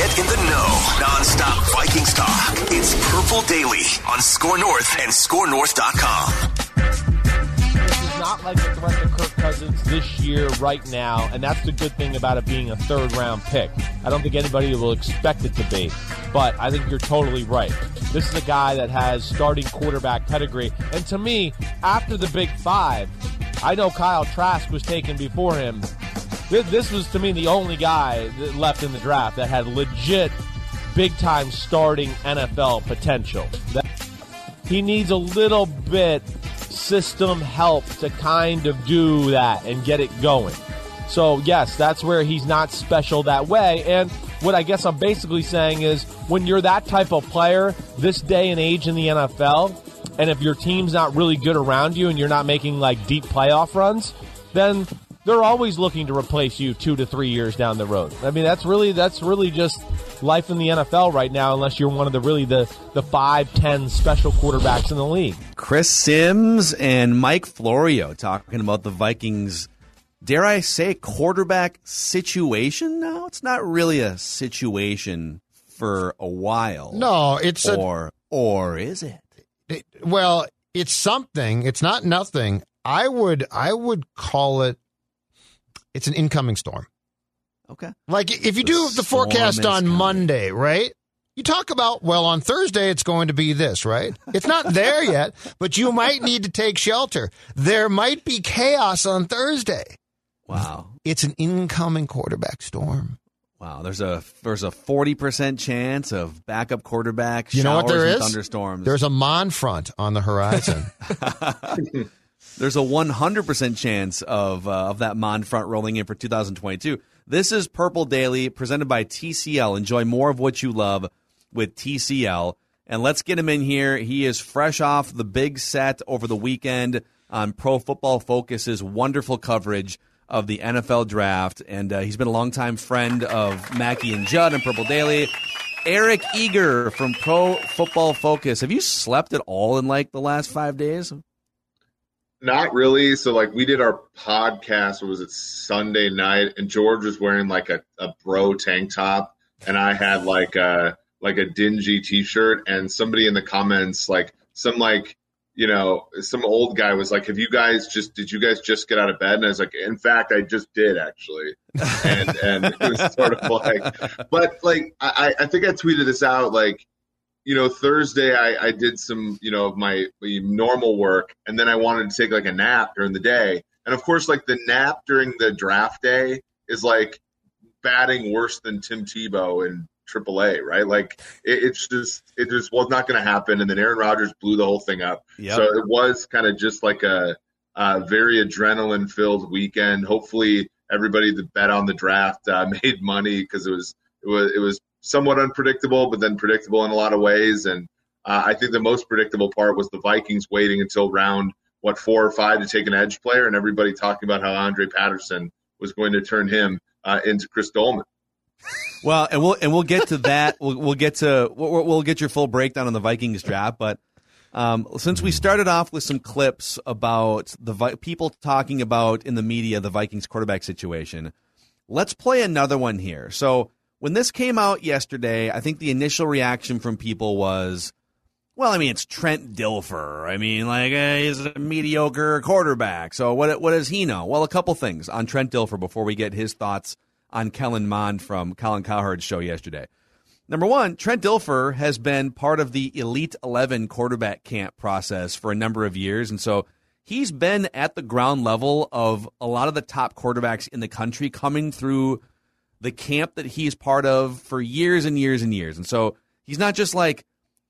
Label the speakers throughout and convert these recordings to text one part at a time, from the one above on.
Speaker 1: Get in the know. Non-stop Vikings talk. It's Purple Daily on Score North and ScoreNorth.com.
Speaker 2: This is not like a threat to Kirk Cousins this year, right now, and that's the good thing about it being a third-round pick. I don't think anybody will expect it to be, but I think you're totally right. This is a guy that has starting quarterback pedigree, and to me, after the Big Five, I know Kyle Trask was taken before him. This was, to me, the only guy that left in the draft that had legit big-time starting NFL potential. He needs a little bit system help to kind of do that and get it going. So, yes, that's where he's not special that way. And what I guess I'm basically saying is when you're that type of player this day and age in the NFL, and if your team's not really good around you and you're not making, like, deep playoff runs, then they're always looking to replace you 2 to 3 years down the road. I mean, that's really just life in the NFL right now, unless you're one of the 5-10 special quarterbacks in the league.
Speaker 3: Chris Sims and Mike Florio talking about the Vikings, dare I say, quarterback situation now? It's not really a situation for a while.
Speaker 4: No, it's
Speaker 3: or is it?
Speaker 4: Well, it's something. It's not nothing. I would call it. It's an incoming storm.
Speaker 3: Okay.
Speaker 4: Like if you do the forecast on Monday, right? You talk about, well, on Thursday it's going to be this, right? It's not there yet, but you might need to take shelter. There might be chaos on Thursday.
Speaker 3: Wow.
Speaker 4: It's an incoming quarterback storm.
Speaker 3: Wow, there's a 40% chance of backup quarterbacks.
Speaker 4: You know what there is?
Speaker 3: Thunderstorms.
Speaker 4: There's a Mon front on the horizon.
Speaker 3: There's a 100% chance of that Mon front rolling in for 2022. This is Purple Daily, presented by TCL. Enjoy more of what you love with TCL. And let's get him in here. He is fresh off the big set over the weekend on Pro Football Focus's wonderful coverage of the NFL Draft. And he's been a longtime friend of Mackie and Judd and Purple Daily. Eric Eager from Pro Football Focus. Have you slept at all in like the last 5 days?
Speaker 5: Not really. So, like, we did our podcast, what was it, Sunday night, and George was wearing, like, a bro tank top, and I had, like a dingy T-shirt, and somebody in the comments, some old guy was like, did you guys just get out of bed? And I was like, in fact, I just did, actually. And it was sort of like, but, like, I think I tweeted this out, like, Thursday I did some, of my normal work, and then I wanted to take like a nap during the day. And of course, like the nap during the draft day is like batting worse than Tim Tebow in AAA, right? Like it just was not going to happen. And then Aaron Rodgers blew the whole thing up. Yep. So it was kind of just like a very adrenaline filled weekend. Hopefully everybody that bet on the draft made money, because it was somewhat unpredictable, but then predictable in a lot of ways. And I think the most predictable part was the Vikings waiting until round 4 or 5 to take an edge player, and everybody talking about how Andre Patterson was going to turn him into Chris Dolman.
Speaker 3: Well, and we'll get to that. We'll get your full breakdown on the Vikings draft. But since we started off with some clips about the people talking about in the media the Vikings quarterback situation, let's play another one here. So, when this came out yesterday, I think the initial reaction from people was, well, I mean, it's Trent Dilfer. I mean, like, he's a mediocre quarterback. So what does he know? Well, a couple things on Trent Dilfer before we get his thoughts on Kellen Mond from Colin Cowherd's show yesterday. Number one, Trent Dilfer has been part of the Elite 11 quarterback camp process for a number of years. And so he's been at the ground level of a lot of the top quarterbacks in the country coming through the camp that he's part of for years and years and years. And so he's not just like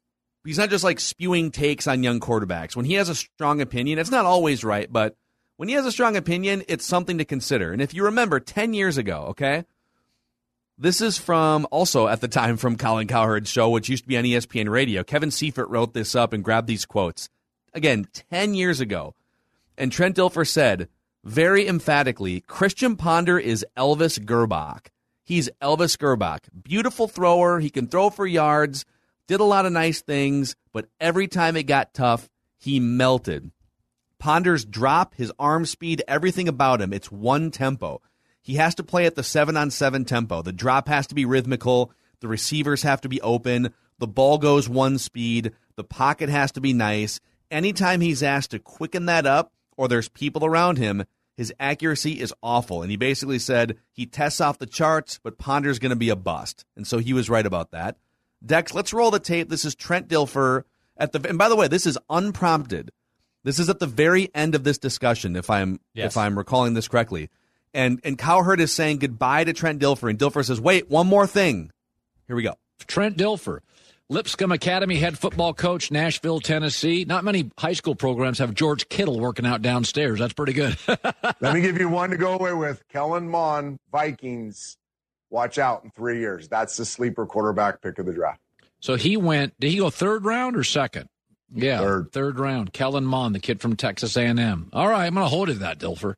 Speaker 3: spewing takes on young quarterbacks. When he has a strong opinion, it's not always right, but when he has a strong opinion, it's something to consider. And if you remember 10 years ago, okay, this is from also at the time from Colin Cowherd's show, which used to be on ESPN Radio. Kevin Seifert wrote this up and grabbed these quotes. Again, 10 years ago. And Trent Dilfer said, very emphatically, Christian Ponder is Elvis Gerbach. He's Elvis Gerbach. Beautiful thrower. He can throw for yards. Did a lot of nice things. But every time it got tough, he melted. Ponder's drop, his arm speed, everything about him, it's one tempo. He has to play at the 7-on-7 tempo. The drop has to be rhythmical. The receivers have to be open. The ball goes one speed. The pocket has to be nice. Anytime he's asked to quicken that up or there's people around him, his accuracy is awful. And he basically said he tests off the charts, but Ponder's going to be a bust. And so he was right about that. Dex, let's roll the tape. This is Trent Dilfer. And by the way, this is unprompted. This is at the very end of this discussion, if I'm recalling this correctly. And Cowherd is saying goodbye to Trent Dilfer, and Dilfer says, wait, one more thing. Here we go.
Speaker 6: Trent Dilfer, Lipscomb Academy head football coach, Nashville, Tennessee. Not many high school programs have George Kittle working out downstairs. That's pretty good.
Speaker 7: Let me give you one to go away with. Kellen Mond, Vikings. Watch out in 3 years. That's the sleeper quarterback pick of the draft.
Speaker 6: So he went, did he go third round or second? Yeah, third round. Kellen Mond, the kid from Texas A&M. All right, I'm going to hold it that, Dilfer.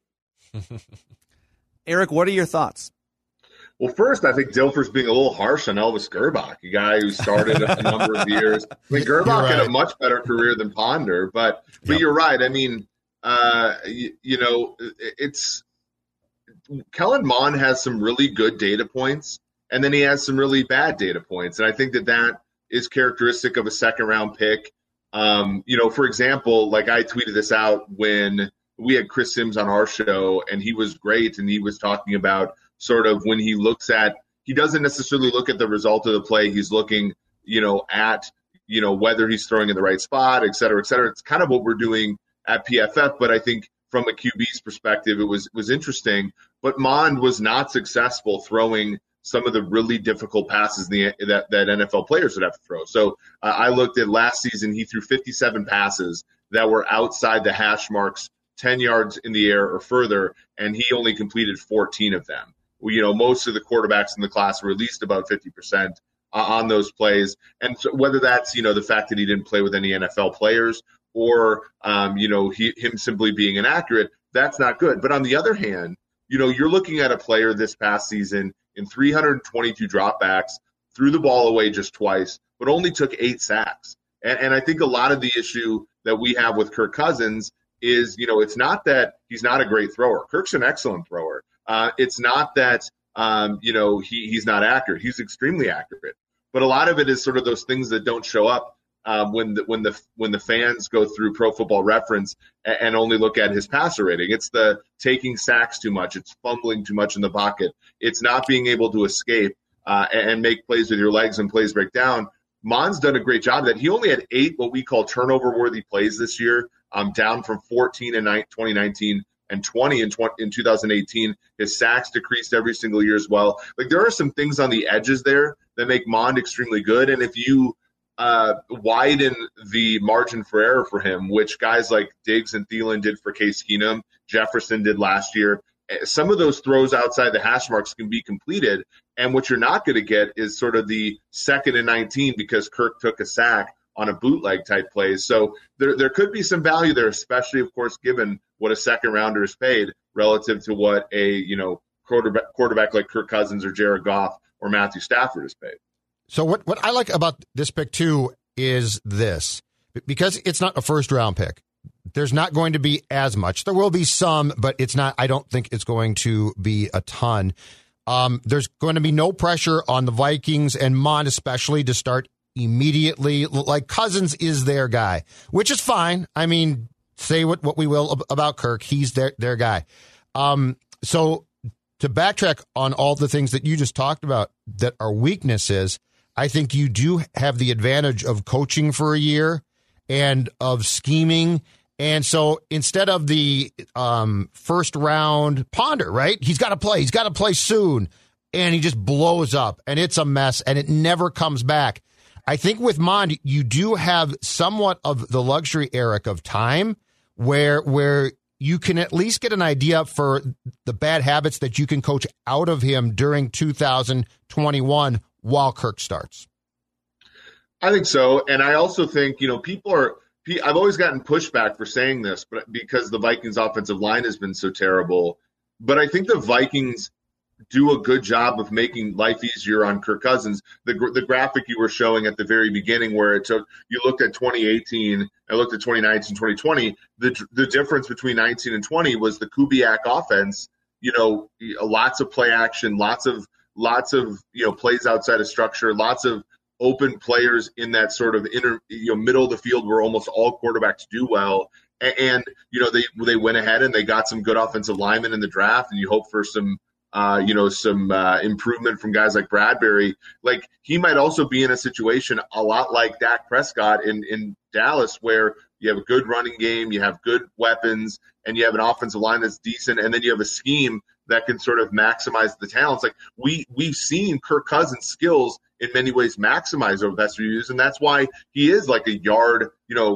Speaker 3: Eric, what are your thoughts?
Speaker 5: Well, first, I think Dilfer's being a little harsh on Elvis Gerbach, a guy who started a number of years. I mean, Gerbach had a much better career than Ponder, but you're right. I mean, it's Kellen Mond has some really good data points, and then he has some really bad data points, and I think that is characteristic of a second-round pick. For example, like I tweeted this out when we had Chris Sims on our show, and he was great, and he was talking about sort of when he looks at – he doesn't necessarily look at the result of the play. He's looking, at, whether he's throwing in the right spot, et cetera, et cetera. It's kind of what we're doing at PFF, but I think from a QB's perspective, it was interesting. But Mond was not successful throwing some of the really difficult passes that NFL players would have to throw. So I looked at last season, he threw 57 passes that were outside the hash marks, 10 yards in the air or further, and he only completed 14 of them. Most of the quarterbacks in the class were at least about 50% on those plays. And so whether that's, the fact that he didn't play with any NFL players or, him simply being inaccurate, that's not good. But on the other hand, you're looking at a player this past season in 322 dropbacks, threw the ball away just twice, but only took 8 sacks. And I think a lot of the issue that we have with Kirk Cousins is, it's not that he's not a great thrower. Kirk's an excellent thrower. It's not that, he's not accurate. He's extremely accurate. But a lot of it is sort of those things that don't show up when the fans go through Pro Football Reference and only look at his passer rating. It's the taking sacks too much. It's fumbling too much in the pocket. It's not being able to escape and make plays with your legs and plays break down. Mond's done a great job of that. He only had 8 what we call turnover-worthy plays this year, down from 14 in 2019 and 20 in 2018. His sacks decreased every single year as well. Like, there are some things on the edges there that make Mond extremely good. And if you widen the margin for error for him, which guys like Diggs and Thielen did for Case Keenum, Jefferson did last year, some of those throws outside the hash marks can be completed. And what you're not going to get is sort of the 2nd and 19 because Kirk took a sack on a bootleg type plays. So there could be some value there, especially, of course, given what a second rounder is paid relative to what a quarterback like Kirk Cousins or Jared Goff or Matthew Stafford is paid.
Speaker 4: So what I like about this pick too is this, because it's not a first round pick. There's not going to be as much. There will be some, but it's not. I don't think it's going to be a ton. There's going to be no pressure on the Vikings and Mond especially to start immediately. Like, Cousins is their guy, which is fine. I mean, say what we will about Kirk, he's their guy. So to backtrack on all the things that you just talked about that are weaknesses, I think you do have the advantage of coaching for a year and of scheming. And so instead of the first round Ponder, right? He's got to play soon. And he just blows up and it's a mess and it never comes back. I think with Mond, you do have somewhat of the luxury, Eric, of time where you can at least get an idea for the bad habits that you can coach out of him during 2021 while Kirk starts.
Speaker 5: I think so. And I also think, I've always gotten pushback for saying this, but because the Vikings offensive line has been so terrible. But I think the Vikings do a good job of making life easier on Kirk Cousins. The graphic you were showing at the very beginning where you looked at 2018 and looked at 2019, 2020, the difference between 19 and 20 was the Kubiak offense, lots of play action, lots of lots of, plays outside of structure, lots of open players in that sort of middle of the field where almost all quarterbacks do well. And they went ahead and they got some good offensive linemen in the draft, and you hope for some improvement from guys like Bradbury. Like, he might also be in a situation a lot like Dak Prescott in Dallas, where you have a good running game, you have good weapons, and you have an offensive line that's decent, and then you have a scheme that can sort of maximize the talents. Like, we've seen Kirk Cousins' skills in many ways maximize over the past few years, and that's why he is like a yard,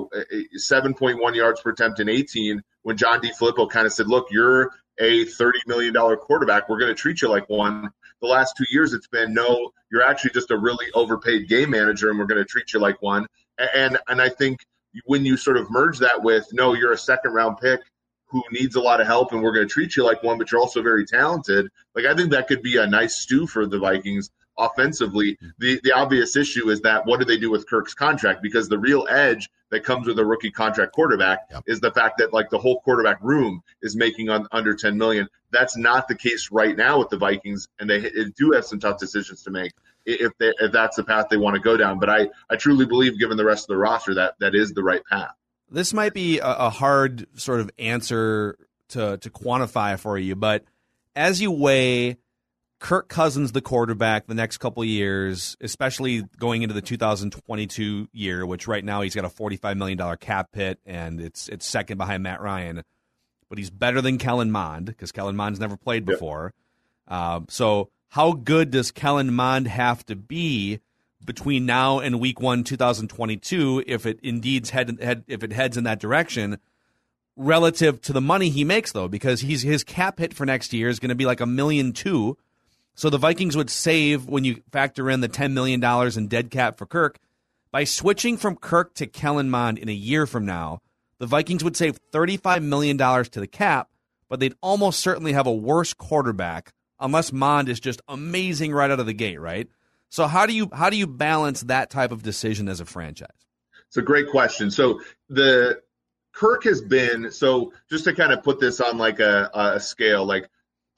Speaker 5: 7.1 yards per attempt in 18, when John DeFilippo kind of said, look, you're a $30 million quarterback. We're going to treat you like one. The last 2 years, it's been, no, you're actually just a really overpaid game manager, and we're going to treat you like one. And I think when you sort of merge that with, no, you're a second-round pick who needs a lot of help, and we're going to treat you like one, but you're also very talented, like, I think that could be a nice stew for the Vikings offensively. The obvious issue is that what do they do with Kirk's contract? Because the real edge that comes with a rookie contract quarterback is the fact that, like, the whole quarterback room is making under $10 million. That's not the case right now with the Vikings, and they do have some tough decisions to make if that's the path they want to go down. But I truly believe, given the rest of the roster, that is the right path.
Speaker 3: This might be a hard sort of answer to quantify for you, but as you weigh Kirk Cousins, the quarterback, the next couple of years, especially going into the 2022 year, which right now he's got a $45 million cap hit, and it's second behind Matt Ryan, but he's better than Kellen Mond because Kellen Mond's never played before. So how good does Kellen Mond have to be between now and Week 1, 2022, if it indeed heads in that direction, relative to the money he makes, though, because his cap hit for next year is going to be like $1.2 million. So the Vikings would save, when you factor in the $10 million in dead cap for Kirk, by switching from Kirk to Kellen Mond in a year from now, the Vikings would save $35 million to the cap, but they'd almost certainly have a worse quarterback unless Mond is just amazing right out of the gate, right? So how do you balance that type of decision as a franchise?
Speaker 5: It's a great question. So the Kirk has been, so just to kind of put this on like a scale, like,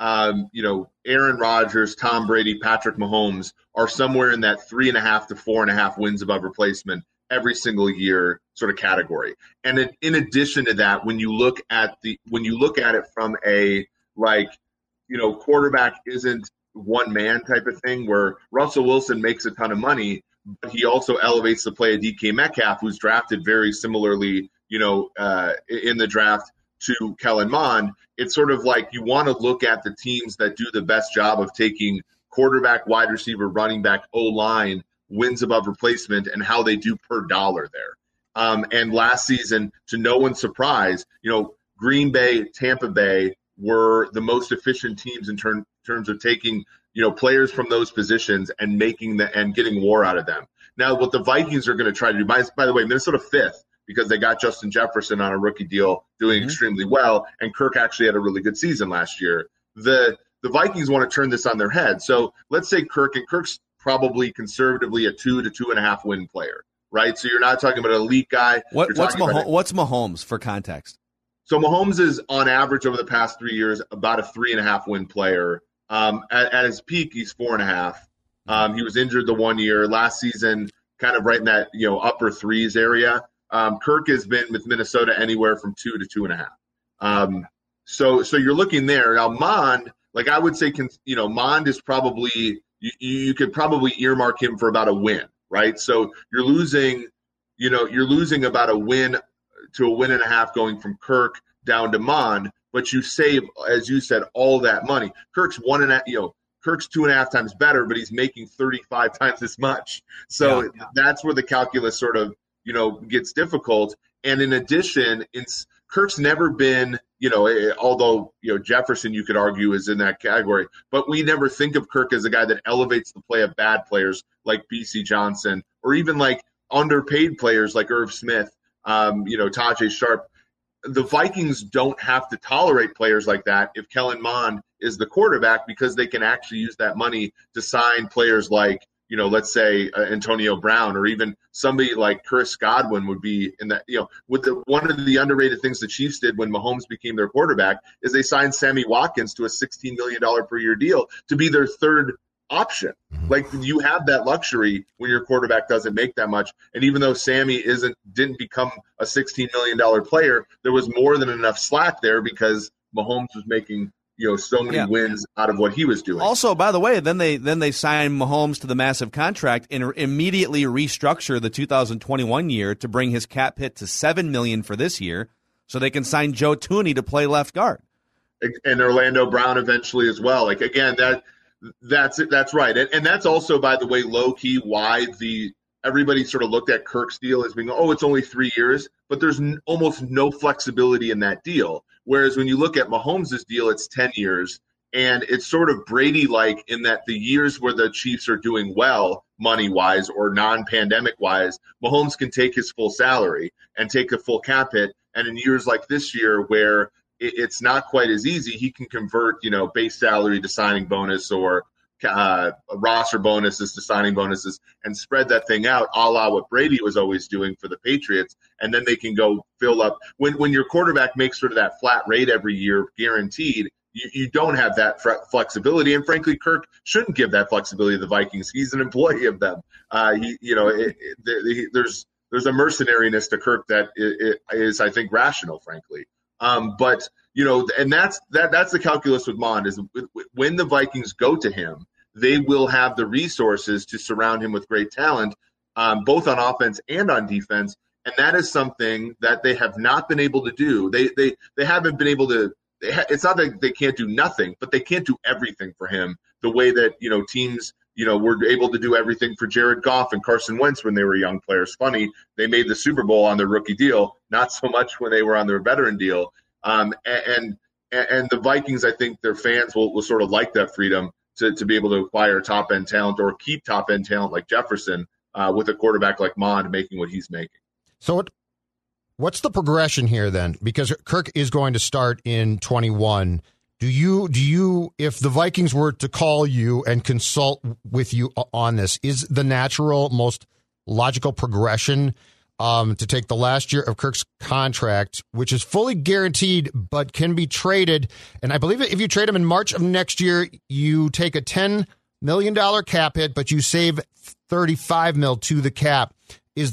Speaker 5: Aaron Rodgers, Tom Brady, Patrick Mahomes are somewhere in that 3.5 to 4.5 wins above replacement every single year sort of category. And in addition to that, when you look at it from a, like, quarterback isn't one man type of thing, where Russell Wilson makes a ton of money, but he also elevates the play of DK Metcalf, who's drafted very similarly, in the draft to Kellen Mond. It's sort of like you want to look at the teams that do the best job of taking quarterback, wide receiver, running back, O-line, wins above replacement, and how they do per dollar there. And last season, to no one's surprise, Green Bay, Tampa Bay were the most efficient teams in terms of taking, players from those positions and getting war out of them. Now, what the Vikings are going to try to do, by the way, Minnesota 5th, because they got Justin Jefferson on a rookie deal doing extremely well, and Kirk actually had a really good season last year. The Vikings want to turn this on their head. So let's say Kirk's probably conservatively a 2 to 2.5 win player, right? So you're not talking about an elite guy.
Speaker 3: What's Mahomes for context?
Speaker 5: So Mahomes is on average over the past 3 years about a 3.5 win player. At his peak, he's 4.5. He was injured the 1 year. Last season, kind of right in that upper threes area. Kirk has been with Minnesota anywhere from 2 to 2.5. So you're looking there. Now Mond, like I would say, Mond is probably you could probably earmark him for about a win, right? So you're losing about a win to a win and a half going from Kirk down to Mond, but you save, as you said, all that money. Kirk's 2.5 times better, but he's making 35 times as much. So that's where the calculus sort of gets difficult. And in addition, Kirk's never been, although Jefferson, you could argue, is in that category, but we never think of Kirk as a guy that elevates the play of bad players like B.C. Johnson, or even like underpaid players like Irv Smith, Tajay Sharp. The Vikings don't have to tolerate players like that if Kellen Mond is the quarterback, because they can actually use that money to sign players like, let's say Antonio Brown, or even somebody like Chris Godwin would be in that, one of the underrated things the Chiefs did when Mahomes became their quarterback is they signed Sammy Watkins to a $16 million per year deal to be their third option. Like, you have that luxury when your quarterback doesn't make that much. And even though Sammy didn't become a $16 million player, there was more than enough slack there because Mahomes was making, so many wins out of what he was doing.
Speaker 3: Also, by the way, then they sign Mahomes to the massive contract and immediately restructure the 2021 year to bring his cap hit to $7 million for this year, so they can sign Joe Thuney to play left guard.
Speaker 5: And Orlando Brown eventually as well. Like, again, that's right. And that's also, by the way, low key why everybody sort of looked at Kirk's deal as being, it's only 3 years, but there's almost no flexibility in that deal. Whereas when you look at Mahomes' deal, it's 10 years, and it's sort of Brady-like in that the years where the Chiefs are doing well money-wise or non-pandemic-wise, Mahomes can take his full salary and take a full cap hit. And in years like this year where it's not quite as easy, he can convert, base salary to signing bonus or roster bonuses to signing bonuses and spread that thing out, a la what Brady was always doing for the Patriots. And then they can go fill up. When your quarterback makes sort of that flat rate every year guaranteed, you don't have that flexibility. And frankly, Kirk shouldn't give that flexibility to the Vikings. He's an employee of them. There's a mercenariness to Kirk that is, I think, rational, frankly. But and that's the calculus with Mond is when the Vikings go to him, they will have the resources to surround him with great talent, both on offense and on defense. And that is something that they have not been able to do. They haven't been able to. It's not that they can't do nothing, but they can't do everything for him the way that teams were able to do everything for Jared Goff and Carson Wentz when they were young players. Funny, they made the Super Bowl on their rookie deal, not so much when they were on their veteran deal. And the Vikings, I think their fans will sort of like that freedom to be able to acquire top-end talent or keep top-end talent like Jefferson with a quarterback like Mond making what he's making.
Speaker 4: So what's the progression here then? Because Kirk is going to start in 21. Do you, if the Vikings were to call you and consult with you on this, is the natural, most logical progression to take the last year of Kirk's contract, which is fully guaranteed but can be traded? And I believe if you trade him in March of next year, you take a $10 million cap hit, but you save $35 million to the cap. Is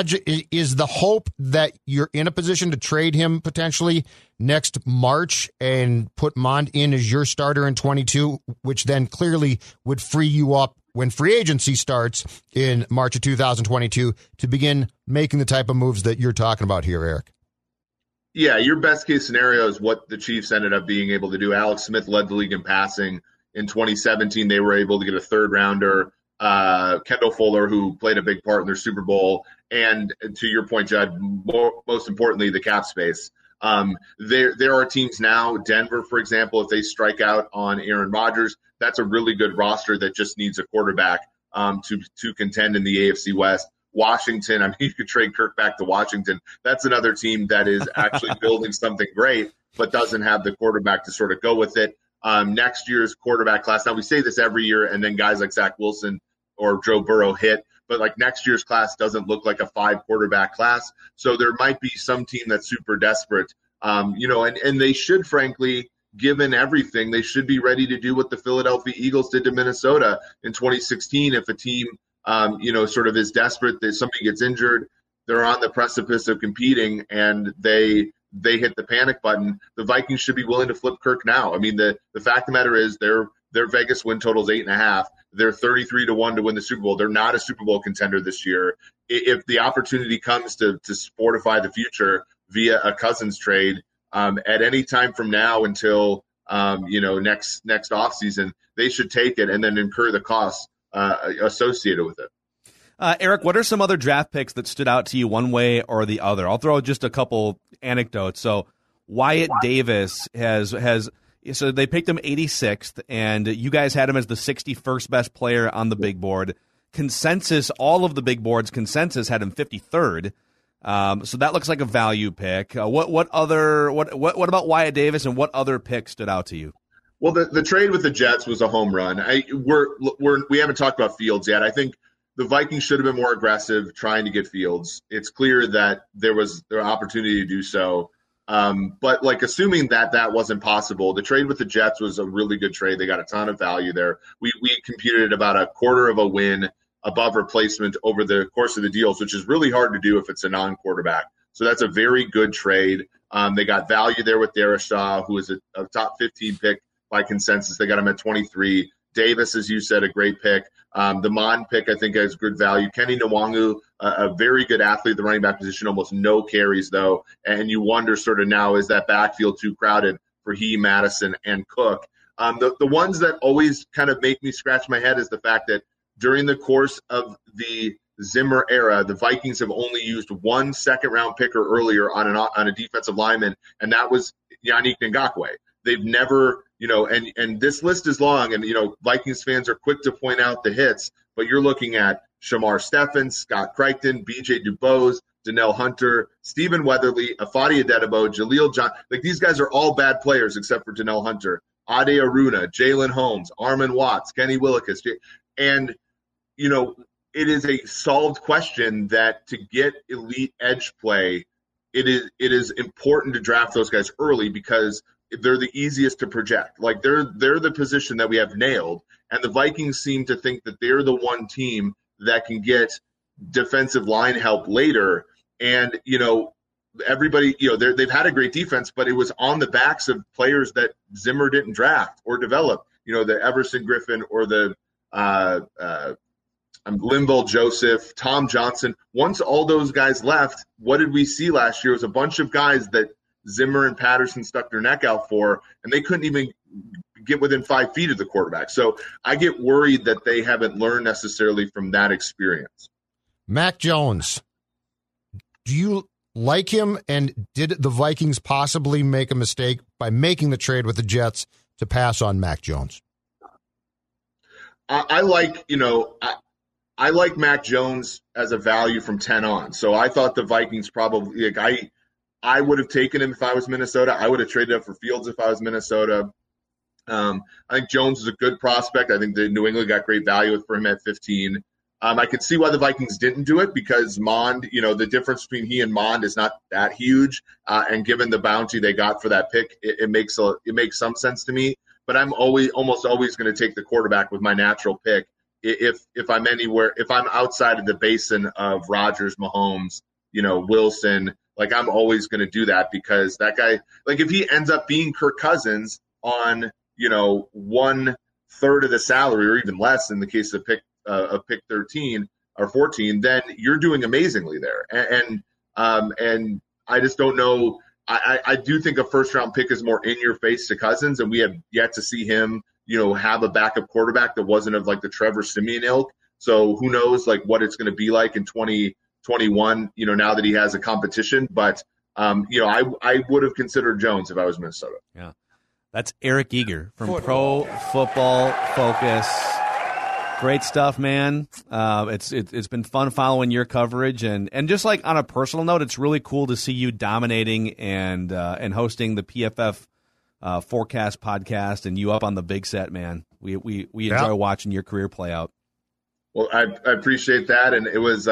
Speaker 4: the hope that you're in a position to trade him potentially next March and put Mond in as your starter in 22, which then clearly would free you up when free agency starts in March of 2022 to begin making the type of moves that you're talking about here, Eric?
Speaker 5: Yeah, your best case scenario is what the Chiefs ended up being able to do. Alex Smith led the league in passing. In 2017, they were able to get a third rounder. Kendall Fuller, who played a big part in their Super Bowl, and to your point, Judd, most importantly, the cap space. There are teams now, Denver, for example, if they strike out on Aaron Rodgers, that's a really good roster that just needs a quarterback to contend in the AFC West. Washington, I mean, you could trade Kirk back to Washington. That's another team that is actually building something great, but doesn't have the quarterback to sort of go with it. Next year's quarterback class, now we say this every year, and then guys like Zach Wilson or Joe Burrow hit, but like next year's class doesn't look like a 5 quarterback class. So there might be some team that's super desperate, and they should, frankly, given everything, they should be ready to do what the Philadelphia Eagles did to Minnesota in 2016. If a team, sort of is desperate, that somebody gets injured, they're on the precipice of competing, and they hit the panic button. The Vikings should be willing to flip Kirk now. I mean, the fact of the matter is their Vegas win total is 8.5. They're 33-1 to win the Super Bowl. They're not a Super Bowl contender this year. If the opportunity comes to fortify the future via a Cousins trade at any time from now until next offseason, they should take it and then incur the costs associated with it.
Speaker 3: Eric, what are some other draft picks that stood out to you one way or the other? I'll throw just a couple anecdotes. So Wyatt Davis so they picked him 86th, and you guys had him as the 61st best player on the big board. Consensus, all of the big boards, consensus had him 53rd. So that looks like a value pick. What about Wyatt Davis, and what other pick stood out to you?
Speaker 5: Well, the trade with the Jets was a home run. We haven't talked about Fields yet. I think the Vikings should have been more aggressive trying to get Fields. It's clear that there was opportunity to do so. But like assuming that wasn't possible, the trade with the Jets was a really good trade. They got a ton of value there. We computed about a quarter of a win above replacement over the course of the deals, which is really hard to do if it's a non-quarterback. So that's a very good trade. They got value there with Darius Shaw, who is a top 15 pick by consensus. They got him at 23. Davis, as you said, a great pick. The Mon pick, I think, has good value. Kenny Nwangu, a very good athlete at the running back position, almost no carries, though. And you wonder sort of now, is that backfield too crowded for he, Madison, and Cook? The ones that always kind of make me scratch my head is the fact that during the course of the Zimmer era, the Vikings have only used one second-round pick or earlier on a defensive lineman, and that was Yannick Ngakoue. They've never, and this list is long, and, Vikings fans are quick to point out the hits, but you're looking at Shamar Steffens, Scott Crichton, B.J. Dubose, Danielle Hunter, Stephen Weatherly, Afadi Adedebo, Jaleel John. Like, these guys are all bad players except for Danielle Hunter. Ade Aruna, Jalen Holmes, Armon Watts, Kenny Willekes. And, it is a solved question that to get elite edge play, it is important to draft those guys early because they're the easiest to project. Like they're the position that we have nailed, and the Vikings seem to think that they're the one team that can get defensive line help later. And everybody, they've had a great defense, but it was on the backs of players that Zimmer didn't draft or develop. The Everson Griffin or the Linval Joseph, Tom Johnson. Once all those guys left, what did we see last year? It was a bunch of guys that Zimmer and Patterson stuck their neck out for, and they couldn't even get within 5 feet of the quarterback. So I get worried that they haven't learned necessarily from that experience.
Speaker 4: Mac Jones, do you like him, and did the Vikings possibly make a mistake by making the trade with the Jets to pass on Mac Jones?
Speaker 5: I like Mac Jones as a value from 10 on. So I thought the Vikings probably I would have taken him if I was Minnesota. I would have traded up for Fields if I was Minnesota. I think Jones is a good prospect. I think the New England got great value for him at 15. I could see why the Vikings didn't do it because Mond, the difference between he and Mond is not that huge. And given the bounty they got for that pick, it makes some sense to me. But I'm almost always going to take the quarterback with my natural pick. If I'm anywhere, if I'm outside of the basin of Rodgers, Mahomes, Wilson, like I'm always going to do that because that guy, like if he ends up being Kirk Cousins on, 1/3 of the salary or even less in the case of pick 13 or 14, then you're doing amazingly there. And I just don't know. I do think a first round pick is more in your face to Cousins, and we have yet to see him have a backup quarterback that wasn't of like the Trevor Siemian ilk. So who knows like what it's going to be like in 2021, now that he has a competition. But, I would have considered Jones if I was Minnesota.
Speaker 3: Yeah. That's Eric Eager from Pro Football Focus. Great stuff, man. It's been fun following your coverage. And just like on a personal note, it's really cool to see you dominating and hosting the PFF Forecast podcast and you up on the big set, man. We enjoy watching your career play out.
Speaker 5: Well, I appreciate that, and it was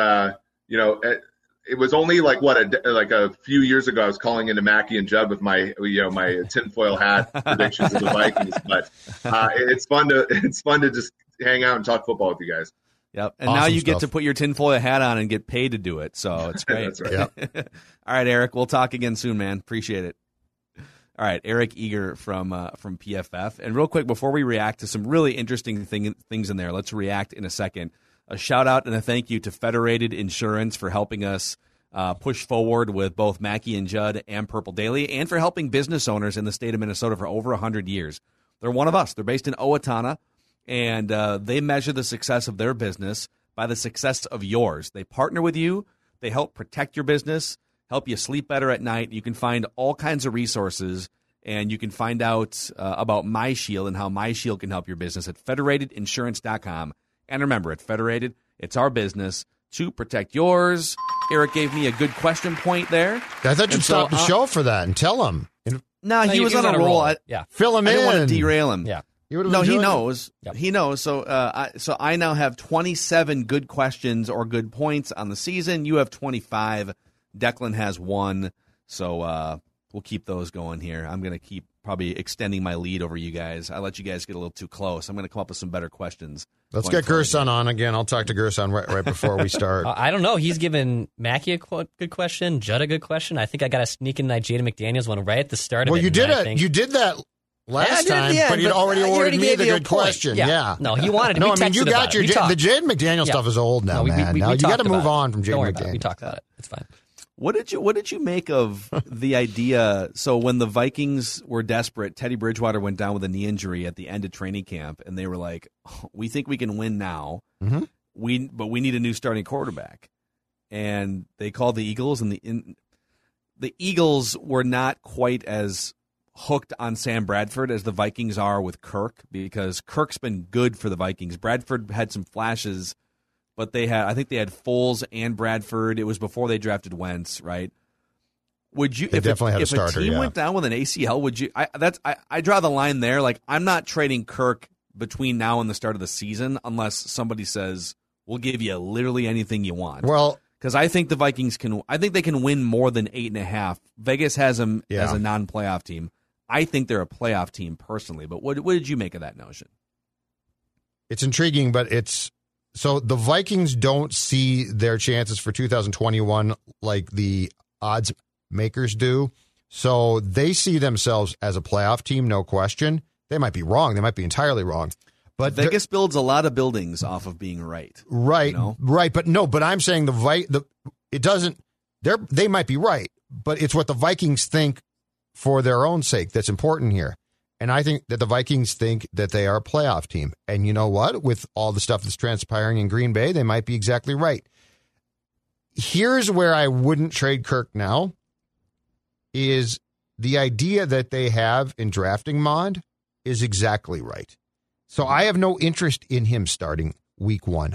Speaker 5: it was only like a few years ago I was calling into Mackie and Judd with my my tinfoil hat predictions of the Vikings, but it's fun to just hang out and talk football with you guys.
Speaker 3: Yep, and
Speaker 4: awesome
Speaker 3: now you
Speaker 4: stuff.
Speaker 3: get to put your tinfoil hat on and get paid to do it, so it's great.
Speaker 5: That's right.
Speaker 4: Yep.
Speaker 3: All right, Eric, we'll talk again soon, man. Appreciate it. All right, Eric Eager from PFF. And real quick, before we react to some really interesting things in there, let's react in a second. A shout-out and a thank you to Federated Insurance for helping us push forward with both Mackie and Judd and Purple Daily, and for helping business owners in the state of Minnesota for over 100 years. They're one of us. They're based in Owatonna, and they measure the success of their business by the success of yours. They partner with you. They help protect your business, help you sleep better at night. You can find all kinds of resources, and you can find out about MyShield and how MyShield can help your business at federatedinsurance.com. And remember, at Federated, it's our business to protect yours. Eric gave me a good question point there.
Speaker 4: I thought you'd stop the show for that and tell him.
Speaker 3: No, he was on a roll.
Speaker 4: Fill him in.
Speaker 3: I didn't want to derail him.
Speaker 8: Yeah.
Speaker 3: No, he knows. Yep. He knows. So I now have 27 good questions or good points on the season. You have 25. Declan has 1. So we'll keep those going here. I'm going to keep probably extending my lead over you guys. I let you guys get a little too close. I'm going to come up with some better questions.
Speaker 4: Let's get Gerson on again. I'll talk to Gerson right before we start.
Speaker 8: I don't know. He's given Mackey a good question, Judd a good question. I think I got to sneak in that Jada McDaniels one right at the start of it.
Speaker 4: Well, you did that last time, but you'd already awarded me the good question. Yeah.
Speaker 8: No, he wanted to.
Speaker 4: No, I mean, you got the Jada McDaniels stuff is old now, man. Now you got to move on from Jada McDaniels.
Speaker 8: We talked about it. It's fine.
Speaker 3: What did you make of the idea? So when the Vikings were desperate, Teddy Bridgewater went down with a knee injury at the end of training camp, and they were like, "We think we can win now, but we need a new starting quarterback." And they called the Eagles, and the Eagles were not quite as hooked on Sam Bradford as the Vikings are with Kirk, because Kirk's been good for the Vikings. Bradford had some flashes. But I think they had Foles and Bradford. It was before they drafted Wentz, right? Would you? If a team went down with an ACL, would you? I draw the line there. Like, I'm not trading Kirk between now and the start of the season unless somebody says we'll give you literally anything you want.
Speaker 4: Well,
Speaker 3: because I think the Vikings can. I think they can win more than 8.5. Vegas has them as a non-playoff team. I think they're a playoff team personally. But what did you make of that notion?
Speaker 4: It's intriguing, but it's. So the Vikings don't see their chances for 2021 like the odds makers do. So they see themselves as a playoff team, no question. They might be wrong. They might be entirely wrong. But
Speaker 3: Vegas builds a lot of buildings off of being right.
Speaker 4: Right, right. But I'm saying it doesn't. They might be right, but it's what the Vikings think for their own sake that's important here. And I think that the Vikings think that they are a playoff team. And you know what? With all the stuff that's transpiring in Green Bay, they might be exactly right. Here's where I wouldn't trade Kirk now is the idea that they have in drafting Mond is exactly right. So I have no interest in him starting week one.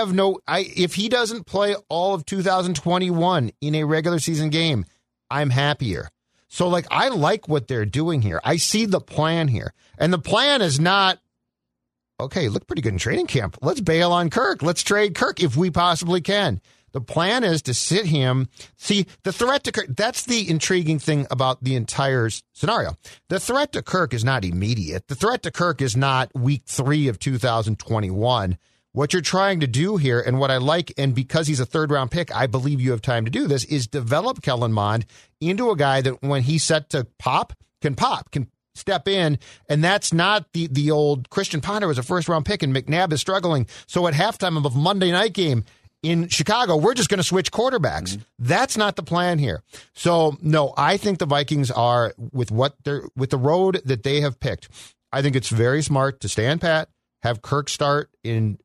Speaker 4: If he doesn't play all of 2021 in a regular season game, I'm happier. So, I like what they're doing here. I see the plan here. And the plan is not, okay, look pretty good in training camp. Let's bail on Kirk. Let's trade Kirk if we possibly can. The plan is to sit him. See, the threat to Kirk, that's the intriguing thing about the entire scenario. The threat to Kirk is not immediate. The threat to Kirk is not week 3 of 2021. What you're trying to do here, and what I like, and because he's a third-round pick, I believe you have time to do this, is develop Kellen Mond into a guy that when he's set to pop, can step in, and that's not the old Christian Ponder was a first-round pick, and McNabb is struggling. So at halftime of a Monday night game in Chicago, we're just going to switch quarterbacks. Mm-hmm. That's not the plan here. So, no, I think the Vikings are, with the road that they have picked, I think it's very smart to stand pat, have Kirk start in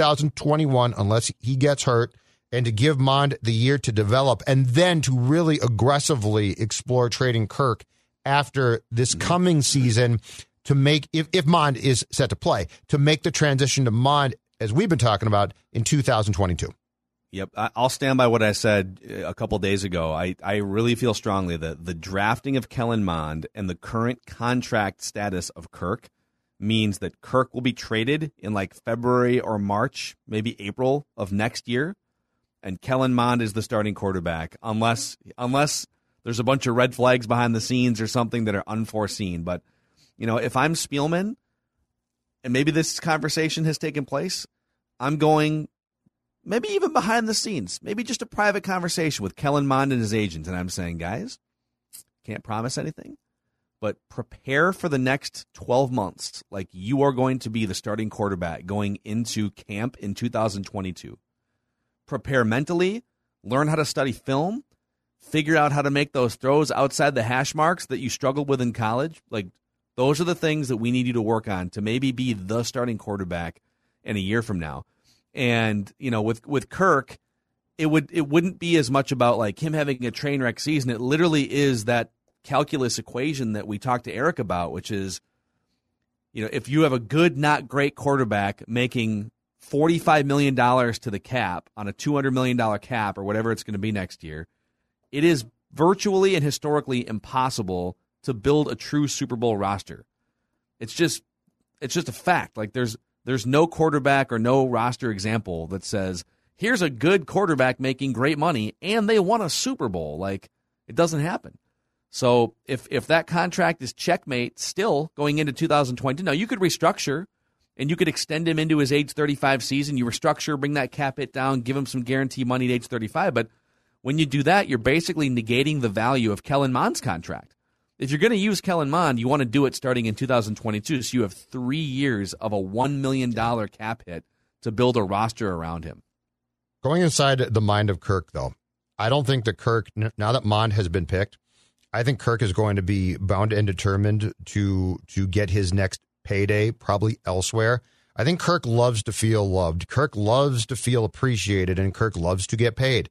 Speaker 4: 2021 unless he gets hurt, and to give Mond the year to develop, and then to really aggressively explore trading Kirk after this coming season to make, if Mond is set to play, to make the transition to Mond, as we've been talking about, in 2022.
Speaker 3: Yep, I'll stand by what I said a couple days ago. I really feel strongly that the drafting of Kellen Mond and the current contract status of Kirk means that Kirk will be traded in February or March, maybe April of next year, and Kellen Mond is the starting quarterback, unless there's a bunch of red flags behind the scenes or something that are unforeseen. But, if I'm Spielman, and maybe this conversation has taken place, I'm going maybe even behind the scenes, maybe just a private conversation with Kellen Mond and his agent, and I'm saying, guys, can't promise anything, but prepare for the next 12 months like you are going to be the starting quarterback going into camp in 2022. Prepare mentally, learn how to study film, figure out how to make those throws outside the hash marks that you struggled with in college. Those are the things that we need you to work on to maybe be the starting quarterback in a year from now. And, with Kirk, it wouldn't be as much about him having a train wreck season. It literally is that calculus equation that we talked to Eric about, which is, if you have a good, not great quarterback making $45 million to the cap on a $200 million cap or whatever it's going to be next year, it is virtually and historically impossible to build a true Super Bowl roster. It's just a fact. There's no quarterback or no roster example that says, here's a good quarterback making great money and they won a Super Bowl. It doesn't happen. So if that contract is checkmate still going into 2022, now you could restructure and you could extend him into his age 35 season. You restructure, bring that cap hit down, give him some guaranteed money at age 35. But when you do that, you're basically negating the value of Kellen Mond's contract. If you're going to use Kellen Mond, you want to do it starting in 2022, so you have 3 years of a $1 million cap hit to build a roster around him.
Speaker 4: Going inside the mind of Kirk, though, I don't think that Kirk, now that Mond has been picked, I think Kirk is going to be bound and determined to get his next payday probably elsewhere. I think Kirk loves to feel loved. Kirk loves to feel appreciated, and Kirk loves to get paid.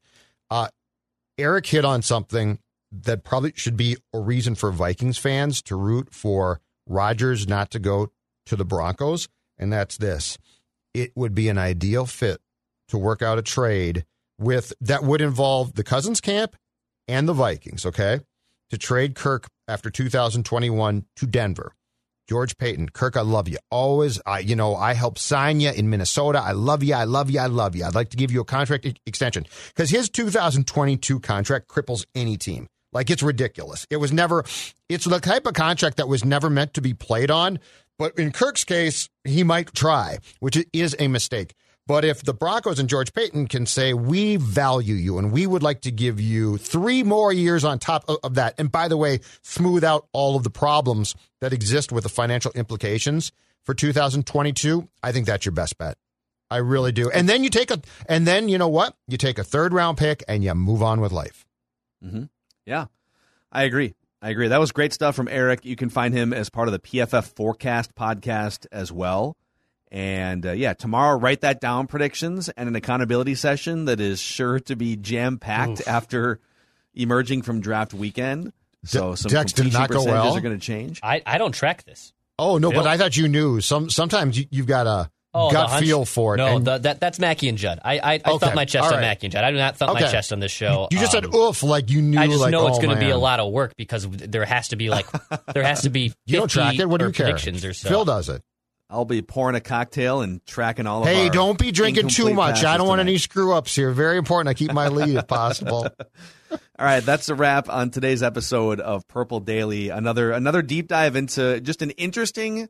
Speaker 4: Eric hit on something that probably should be a reason for Vikings fans to root for Rodgers not to go to the Broncos, and that's this. It would be an ideal fit to work out a trade with that would involve the Cousins camp and the Vikings, okay? To trade Kirk after 2021 to Denver. George Payton, Kirk, I love you. Always, I helped sign you in Minnesota. I love you. I love you. I love you. I'd like to give you a contract extension because his 2022 contract cripples any team. Like, it's ridiculous. It's the type of contract that was never meant to be played on. But in Kirk's case, he might try, which is a mistake. But if the Broncos and George Payton can say, we value you and we would like to give you 3 more years on top of that, and by the way, smooth out all of the problems that exist with the financial implications for 2022, I think that's your best bet. I really do. And then you know what? You take a 3rd-round pick and you move on with life.
Speaker 3: Mm-hmm. Yeah, I agree. That was great stuff from Eric. You can find him as part of the PFF Forecast podcast as well. And, tomorrow, write that down, predictions, and an accountability session that is sure to be jam-packed after emerging from draft weekend. So some
Speaker 4: Dex did not go well.
Speaker 3: Are going to change.
Speaker 8: I don't track this.
Speaker 4: Oh, no, but I thought you knew. Sometimes you've got a gut feel for it.
Speaker 8: No, that's Mackey and Judd. I thump my chest on Mackey and Judd. I do not thump my chest on this show.
Speaker 4: You just said oof, like you knew.
Speaker 8: I just know it's going to be a lot of work because there has to be 50
Speaker 4: you don't track it. What do you care?
Speaker 8: Predictions or so.
Speaker 4: Phil does it.
Speaker 3: I'll be pouring a cocktail and tracking all of our
Speaker 4: Hey, don't be drinking too much. I don't want
Speaker 3: tonight.
Speaker 4: any screw-ups here. Very important. I keep my lead if possible.
Speaker 3: All right, that's a wrap on today's episode of Purple Daily. Another deep dive into just an interesting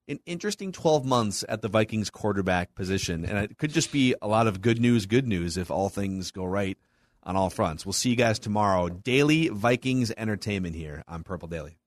Speaker 3: 12 months at the Vikings quarterback position. And it could just be a lot of good news if all things go right on all fronts. We'll see you guys tomorrow. Daily Vikings entertainment here on Purple Daily.